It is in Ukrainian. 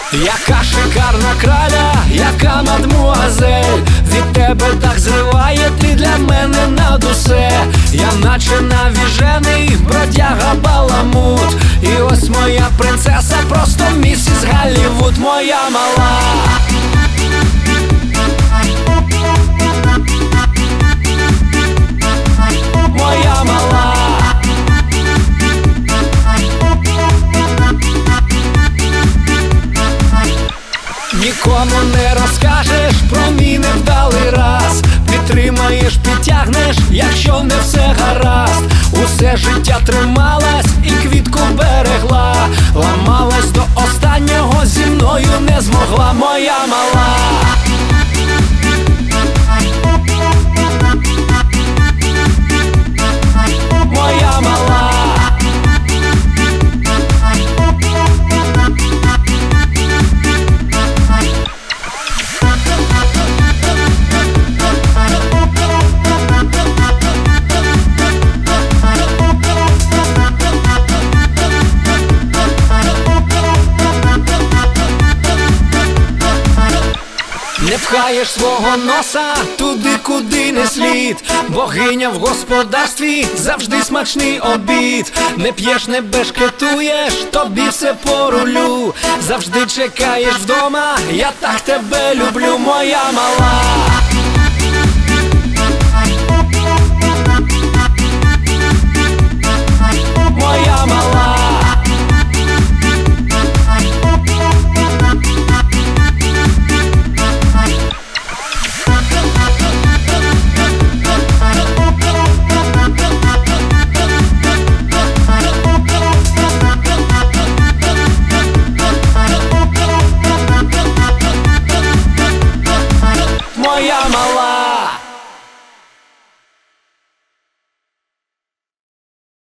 Яка шикарна краля, яка мадмуазель, від тебе так зриває, ти для мене над усе. Я наче навіжений бродяга баламут, і ось моя принцеса, просто місіс Голлівуд, моя мала. Моя мала. Нікому не розкажеш про мій невдалий раз, підтримаєш, підтягнеш, якщо не все гаразд. Усе життя трималась і квітку берегла, ламалась до останнього, зі мною не змогла, моя мала. Моя мала. Не пхаєш свого носа туди, куди не слід. Богиня в господарстві, завжди смачний обід. Не п'єш, не бешкетуєш, тобі все по рулю. Завжди чекаєш вдома, я так тебе люблю, моя мала. Моя мала. Моя мала.